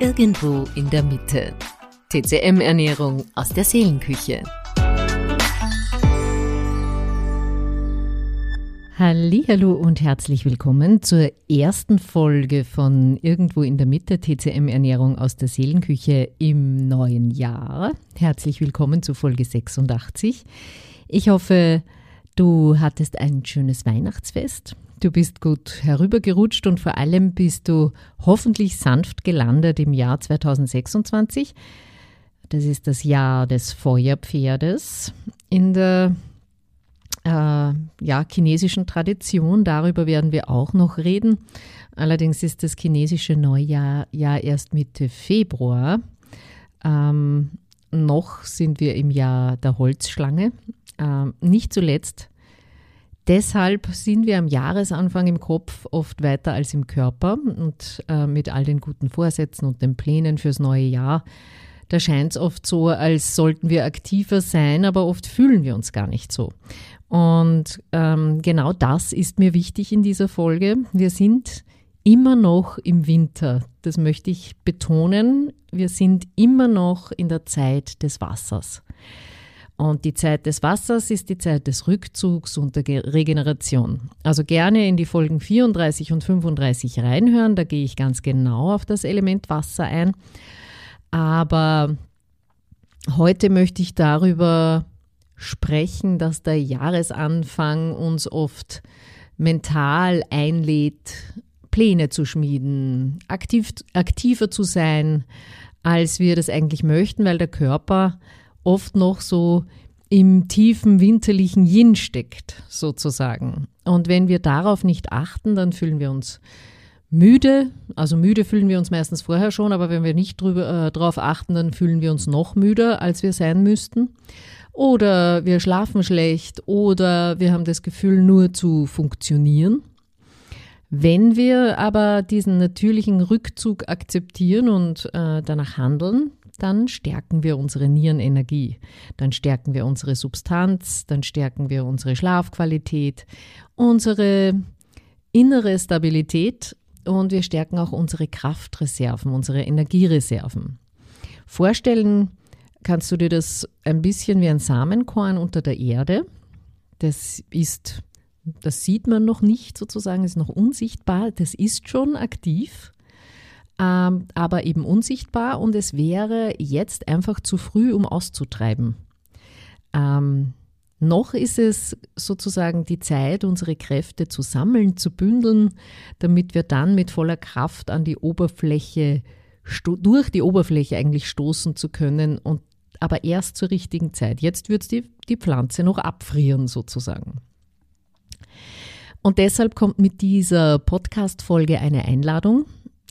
Irgendwo in der Mitte. TCM-Ernährung aus der Seelenküche. Hallihallo und herzlich willkommen zur ersten Folge von Irgendwo in der Mitte, TCM-Ernährung aus der Seelenküche im neuen Jahr. Herzlich willkommen zu Folge 86. Ich hoffe, du hattest ein schönes Weihnachtsfest. Du bist gut herübergerutscht und vor allem bist du hoffentlich sanft gelandet im Jahr 2026. Das ist das Jahr des Feuerpferdes in der chinesischen Tradition. Darüber werden wir auch noch reden. Allerdings ist das chinesische Neujahr ja erst Mitte Februar. Noch sind wir im Jahr der Holzschlange. Nicht zuletzt deshalb sind wir am Jahresanfang im Kopf oft weiter als im Körper und mit all den guten Vorsätzen und den Plänen fürs neue Jahr. Da scheint es oft so, als sollten wir aktiver sein, aber oft fühlen wir uns gar nicht so. Und genau das ist mir wichtig in dieser Folge. Wir sind immer noch im Winter. Das möchte ich betonen. Wir sind immer noch in der Zeit des Wassers. Und die Zeit des Wassers ist die Zeit des Rückzugs und der Regeneration. Also gerne in die Folgen 34 und 35 reinhören. Da gehe ich ganz genau auf das Element Wasser ein. Aber heute möchte ich darüber sprechen, dass der Jahresanfang uns oft mental einlädt, Pläne zu schmieden, aktiver zu sein, als wir das eigentlich möchten, weil der Körper oft noch so im tiefen winterlichen Yin steckt, sozusagen. Und wenn wir darauf nicht achten, dann fühlen wir uns müde. Also müde fühlen wir uns meistens vorher schon, aber wenn wir nicht darauf achten, dann fühlen wir uns noch müder, als wir sein müssten. Oder wir schlafen schlecht oder wir haben das Gefühl, nur zu funktionieren. Wenn wir aber diesen natürlichen Rückzug akzeptieren und danach handeln, dann stärken wir unsere Nierenenergie, dann stärken wir unsere Substanz, dann stärken wir unsere Schlafqualität, unsere innere Stabilität und wir stärken auch unsere Kraftreserven, unsere Energiereserven. Vorstellen kannst du dir das ein bisschen wie ein Samenkorn unter der Erde. Das sieht man noch nicht sozusagen, ist noch unsichtbar, das ist schon aktiv. Aber eben unsichtbar und es wäre jetzt einfach zu früh, um auszutreiben. Noch ist es sozusagen die Zeit, unsere Kräfte zu sammeln, zu bündeln, damit wir dann mit voller Kraft an die Oberfläche, durch die Oberfläche eigentlich stoßen zu können, aber erst zur richtigen Zeit. Jetzt wird die Pflanze noch abfrieren sozusagen. Und deshalb kommt mit dieser Podcast-Folge eine Einladung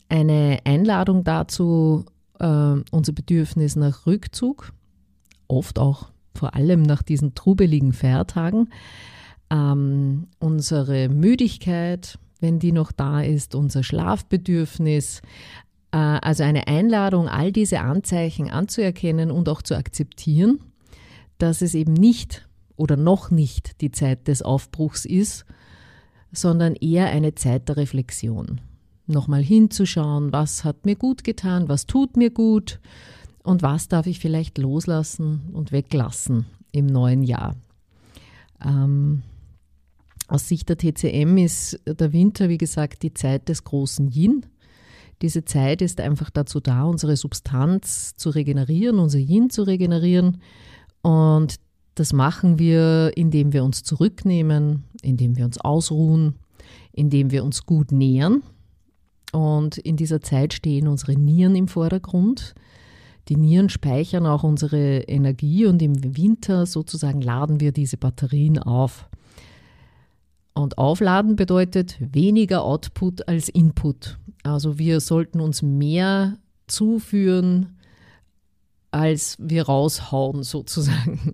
dazu, unser Bedürfnis nach Rückzug, oft auch vor allem nach diesen trubeligen Feiertagen, unsere Müdigkeit, wenn die noch da ist, unser Schlafbedürfnis, also eine Einladung, all diese Anzeichen anzuerkennen und auch zu akzeptieren, dass es eben nicht oder noch nicht die Zeit des Aufbruchs ist, sondern eher eine Zeit der Reflexion. Nochmal hinzuschauen, was hat mir gut getan, was tut mir gut und was darf ich vielleicht loslassen und weglassen im neuen Jahr. Aus Sicht der TCM ist der Winter, wie gesagt, die Zeit des großen Yin. Diese Zeit ist einfach dazu da, unsere Substanz zu regenerieren, unser Yin zu regenerieren. Und das machen wir, indem wir uns zurücknehmen, indem wir uns ausruhen, indem wir uns gut nähren. Und in dieser Zeit stehen unsere Nieren im Vordergrund. Die Nieren speichern auch unsere Energie und im Winter sozusagen laden wir diese Batterien auf. Und aufladen bedeutet weniger Output als Input. Also wir sollten uns mehr zuführen, als wir raushauen sozusagen.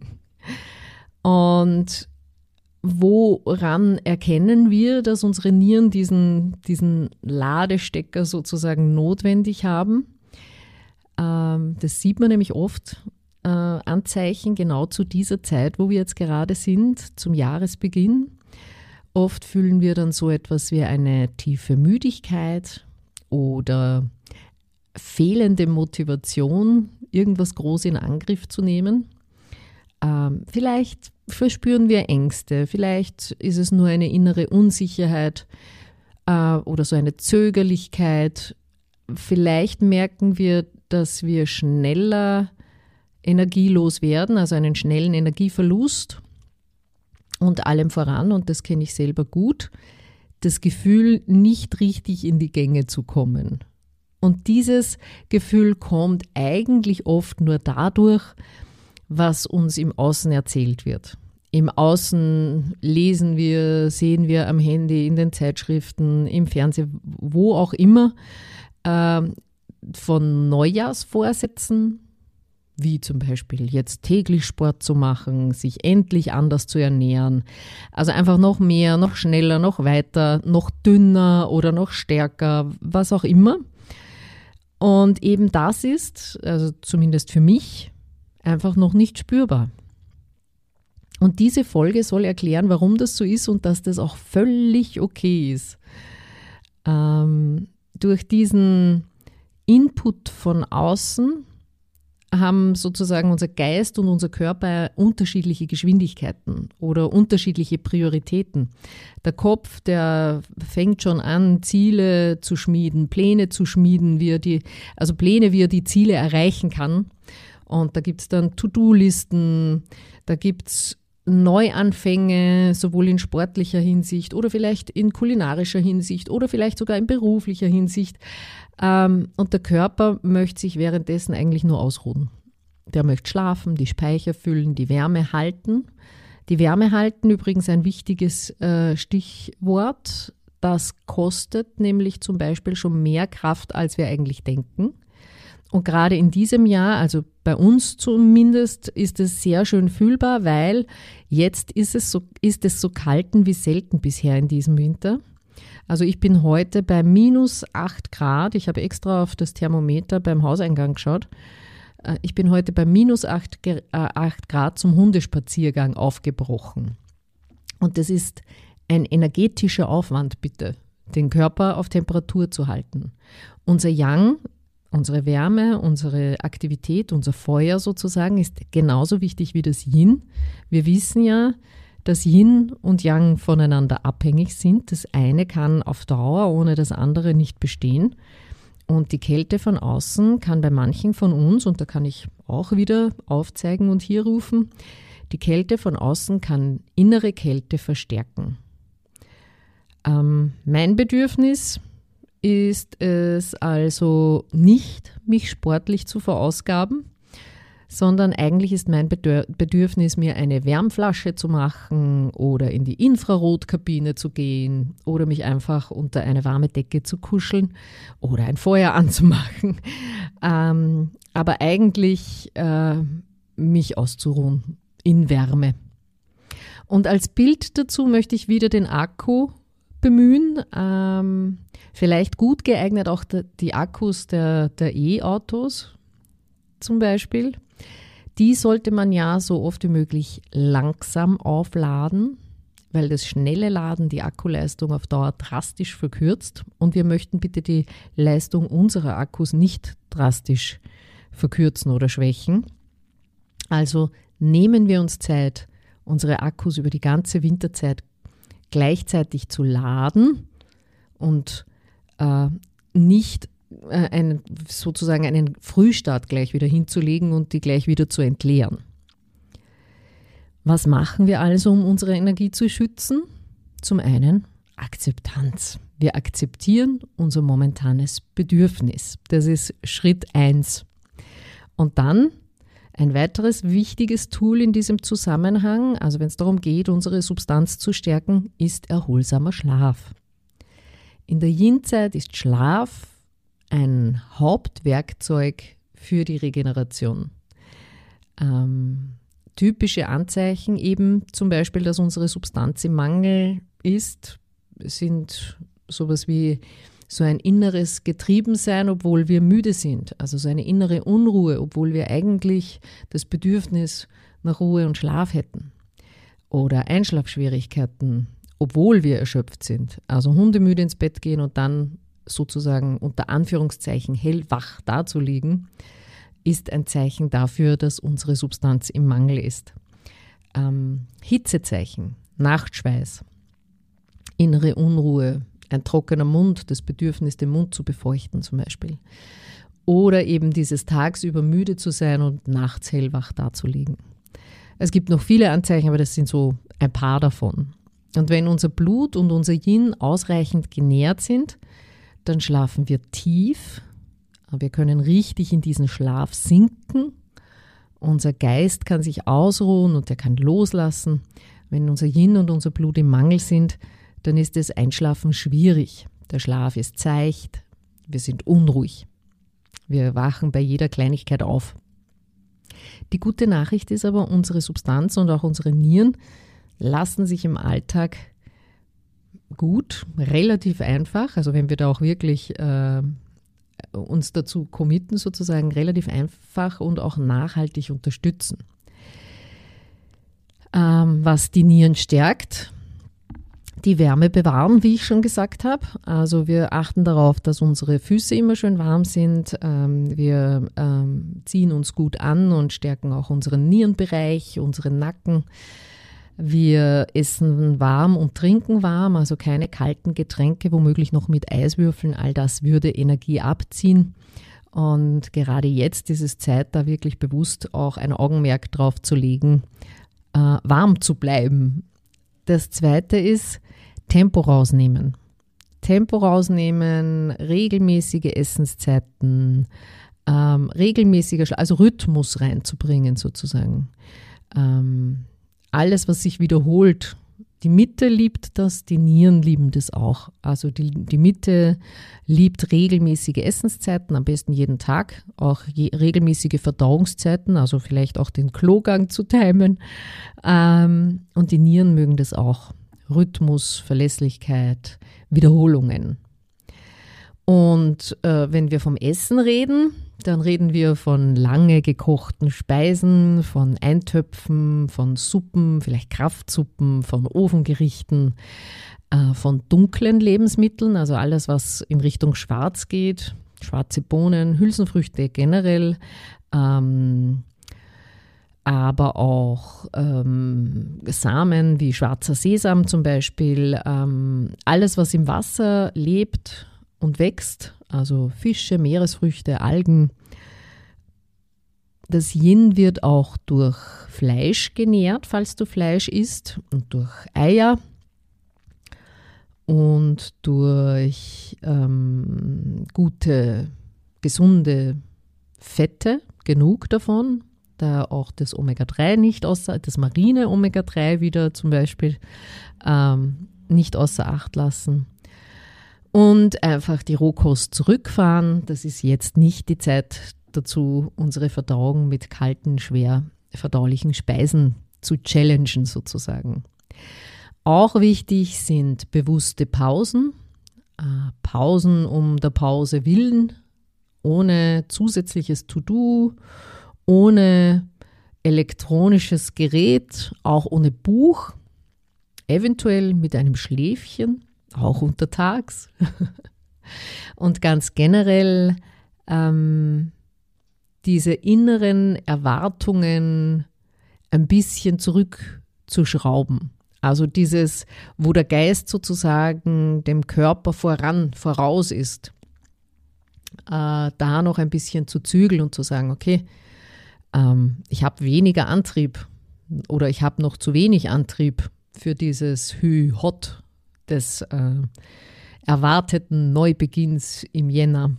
Und woran erkennen wir, dass unsere Nieren diesen Ladestecker sozusagen notwendig haben? Das sieht man nämlich oft Anzeichen genau zu dieser Zeit, wo wir jetzt gerade sind, zum Jahresbeginn. Oft fühlen wir dann so etwas wie eine tiefe Müdigkeit oder fehlende Motivation, irgendwas groß in Angriff zu nehmen. Vielleicht verspüren wir Ängste, vielleicht ist es nur eine innere Unsicherheit oder so eine Zögerlichkeit. Vielleicht merken wir, dass wir schneller energielos werden, also einen schnellen Energieverlust. Und allem voran, und das kenne ich selber gut, das Gefühl, nicht richtig in die Gänge zu kommen. Und dieses Gefühl kommt eigentlich oft nur dadurch, was uns im Außen erzählt wird. Im Außen lesen wir, sehen wir am Handy, in den Zeitschriften, im Fernsehen, wo auch immer, von Neujahrsvorsätzen, wie zum Beispiel jetzt täglich Sport zu machen, sich endlich anders zu ernähren. Also einfach noch mehr, noch schneller, noch weiter, noch dünner oder noch stärker, was auch immer. Und eben das ist, also zumindest für mich, einfach noch nicht spürbar. Und diese Folge soll erklären, warum das so ist und dass das auch völlig okay ist. Durch diesen Input von außen haben sozusagen unser Geist und unser Körper unterschiedliche Geschwindigkeiten oder unterschiedliche Prioritäten. Der Kopf, der fängt schon an, Ziele zu schmieden, Pläne zu schmieden, wie er die Ziele erreichen kann. Und da gibt es dann To-Do-Listen, da gibt es Neuanfänge, sowohl in sportlicher Hinsicht oder vielleicht in kulinarischer Hinsicht oder vielleicht sogar in beruflicher Hinsicht. Und der Körper möchte sich währenddessen eigentlich nur ausruhen. Der möchte schlafen, die Speicher füllen, die Wärme halten. Die Wärme halten, übrigens ein wichtiges Stichwort. Das kostet nämlich zum Beispiel schon mehr Kraft, als wir eigentlich denken. Und gerade in diesem Jahr, also bei uns zumindest, ist es sehr schön fühlbar, weil jetzt ist es so kalt wie selten bisher in diesem Winter. Also ich bin heute bei -8 Grad. Ich habe extra auf das Thermometer beim Hauseingang geschaut. Ich bin heute bei -8 Grad zum Hundespaziergang aufgebrochen. Und das ist ein energetischer Aufwand, bitte, den Körper auf Temperatur zu halten. Unser Yang, unsere Wärme, unsere Aktivität, unser Feuer sozusagen ist genauso wichtig wie das Yin. Wir wissen ja, dass Yin und Yang voneinander abhängig sind. Das eine kann auf Dauer ohne das andere nicht bestehen. Und die Kälte von außen kann bei manchen von uns, und da kann ich auch wieder aufzeigen und hier rufen, die Kälte von außen kann innere Kälte verstärken. Mein Bedürfnis ist es also nicht, mich sportlich zu verausgaben, sondern eigentlich ist mein Bedürfnis, mir eine Wärmflasche zu machen oder in die Infrarotkabine zu gehen oder mich einfach unter eine warme Decke zu kuscheln oder ein Feuer anzumachen. Aber eigentlich mich auszuruhen in Wärme. Und als Bild dazu möchte ich wieder den Akku bemühen. Vielleicht gut geeignet auch die Akkus der E-Autos zum Beispiel. Die sollte man ja so oft wie möglich langsam aufladen, weil das schnelle Laden die Akkuleistung auf Dauer drastisch verkürzt. Und wir möchten bitte die Leistung unserer Akkus nicht drastisch verkürzen oder schwächen. Also nehmen wir uns Zeit, unsere Akkus über die ganze Winterzeit gleichzeitig zu laden und nicht sozusagen einen Frühstart gleich wieder hinzulegen und die gleich wieder zu entleeren. Was machen wir also, um unsere Energie zu schützen? Zum einen Akzeptanz. Wir akzeptieren unser momentanes Bedürfnis. Das ist Schritt 1. Und dann ein weiteres wichtiges Tool in diesem Zusammenhang, also wenn es darum geht, unsere Substanz zu stärken, ist erholsamer Schlaf. In der Yin-Zeit ist Schlaf ein Hauptwerkzeug für die Regeneration. Typische Anzeichen eben zum Beispiel, dass unsere Substanz im Mangel ist, sind sowas wie so ein inneres Getriebensein, obwohl wir müde sind. Also so eine innere Unruhe, obwohl wir eigentlich das Bedürfnis nach Ruhe und Schlaf hätten. Oder Einschlafschwierigkeiten, obwohl wir erschöpft sind. Also hundemüde ins Bett gehen und dann sozusagen unter Anführungszeichen hellwach dazuliegen, ist ein Zeichen dafür, dass unsere Substanz im Mangel ist. Hitzezeichen, Nachtschweiß, innere Unruhe, ein trockener Mund, das Bedürfnis, den Mund zu befeuchten zum Beispiel. Oder eben dieses tagsüber müde zu sein und nachts hellwach dazuliegen. Es gibt noch viele Anzeichen, aber das sind so ein paar davon. Und wenn unser Blut und unser Yin ausreichend genährt sind, dann schlafen wir tief. Wir können richtig in diesen Schlaf sinken. Unser Geist kann sich ausruhen und er kann loslassen. Wenn unser Yin und unser Blut im Mangel sind, dann ist das Einschlafen schwierig. Der Schlaf ist seicht, wir sind unruhig. Wir wachen bei jeder Kleinigkeit auf. Die gute Nachricht ist aber, unsere Substanz und auch unsere Nieren lassen sich im Alltag gut, relativ einfach, also wenn wir da auch wirklich uns dazu committen, sozusagen relativ einfach und auch nachhaltig unterstützen. Was die Nieren stärkt, die Wärme bewahren, wie ich schon gesagt habe. Also wir achten darauf, dass unsere Füße immer schön warm sind. Wir ziehen uns gut an und stärken auch unseren Nierenbereich, unseren Nacken. Wir essen warm und trinken warm, also keine kalten Getränke, womöglich noch mit Eiswürfeln. All das würde Energie abziehen. Und gerade jetzt ist es Zeit, da wirklich bewusst auch ein Augenmerk drauf zu legen, warm zu bleiben. Das Zweite ist Tempo rausnehmen. Tempo rausnehmen, regelmäßige Essenszeiten, also Rhythmus reinzubringen sozusagen. Alles, was sich wiederholt. Die Mitte liebt das, die Nieren lieben das auch. Also die Mitte liebt regelmäßige Essenszeiten, am besten jeden Tag, auch regelmäßige Verdauungszeiten, also vielleicht auch den Klogang zu timen. Und die Nieren mögen das auch. Rhythmus, Verlässlichkeit, Wiederholungen. Und wenn wir vom Essen reden, dann reden wir von lange gekochten Speisen, von Eintöpfen, von Suppen, vielleicht Kraftsuppen, von Ofengerichten, von dunklen Lebensmitteln, also alles, was in Richtung Schwarz geht, schwarze Bohnen, Hülsenfrüchte generell, aber auch Samen wie schwarzer Sesam zum Beispiel, alles, was im Wasser lebt und wächst, also Fische, Meeresfrüchte, Algen. Das Yin wird auch durch Fleisch genährt, falls du Fleisch isst, und durch Eier und durch gute, gesunde Fette, genug davon, da auch das Omega-3 nicht das marine Omega-3 wieder zum Beispiel nicht außer Acht lassen. Und einfach die Rohkost zurückfahren. Das ist jetzt nicht die Zeit dazu, unsere Verdauung mit kalten, schwer verdaulichen Speisen zu challengen sozusagen. Auch wichtig sind bewusste Pausen. Pausen um der Pause willen, ohne zusätzliches To-Do, ohne elektronisches Gerät, auch ohne Buch, eventuell mit einem Schläfchen. Auch untertags. Und ganz generell diese inneren Erwartungen ein bisschen zurückzuschrauben. Also dieses, wo der Geist sozusagen dem Körper voraus ist, da noch ein bisschen zu zügeln und zu sagen, okay, ich habe weniger Antrieb oder ich habe noch zu wenig Antrieb für dieses Hü-Hot des erwarteten Neubeginns im Jänner.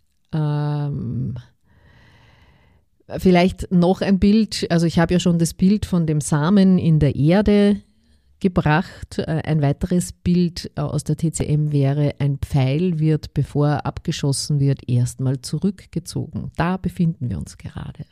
Vielleicht noch ein Bild, also ich habe ja schon das Bild von dem Samen in der Erde gebracht. Ein weiteres Bild aus der TCM wäre, ein Pfeil wird, bevor er abgeschossen wird, erstmal zurückgezogen. Da befinden wir uns gerade.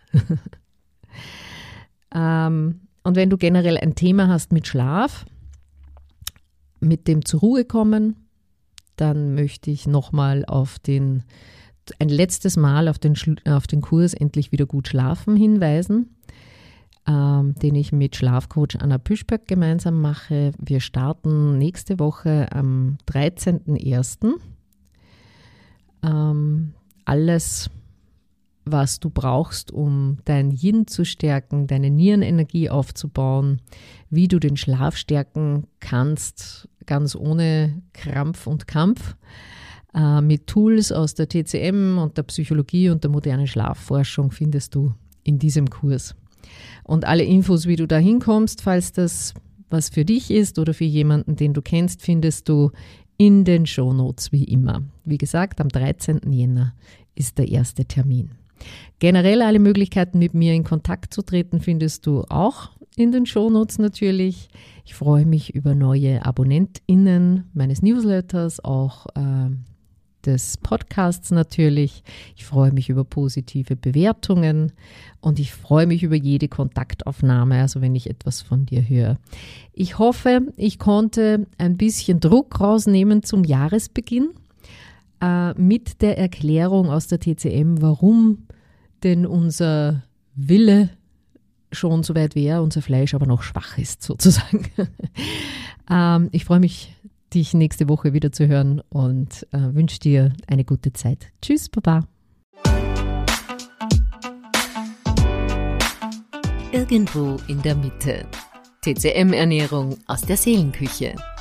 Und wenn du generell ein Thema hast mit Schlaf, mit dem zur Ruhe kommen, dann möchte ich nochmal ein letztes Mal auf den Kurs Endlich wieder gut schlafen hinweisen, den ich mit Schlafcoach Anna Püschböck gemeinsam mache. Wir starten nächste Woche am 13.01. alles, was du brauchst, um dein Yin zu stärken, deine Nierenenergie aufzubauen, wie du den Schlaf stärken kannst, ganz ohne Krampf und Kampf, mit Tools aus der TCM und der Psychologie und der modernen Schlafforschung findest du in diesem Kurs. Und alle Infos, wie du da hinkommst, falls das was für dich ist oder für jemanden, den du kennst, findest du in den Shownotes wie immer. Wie gesagt, am 13. Jänner ist der erste Termin. Generell alle Möglichkeiten, mit mir in Kontakt zu treten, findest du auch in den Shownotes natürlich. Ich freue mich über neue AbonnentInnen meines Newsletters, auch des Podcasts natürlich. Ich freue mich über positive Bewertungen und ich freue mich über jede Kontaktaufnahme, also wenn ich etwas von dir höre. Ich hoffe, ich konnte ein bisschen Druck rausnehmen zum Jahresbeginn mit der Erklärung aus der TCM, warum denn unser Wille schon so weit wäre, unser Fleisch aber noch schwach ist sozusagen. Ich freue mich, dich nächste Woche wieder zu hören und wünsche dir eine gute Zeit. Tschüss, Baba. Irgendwo in der Mitte. TCM-Ernährung aus der Seelenküche.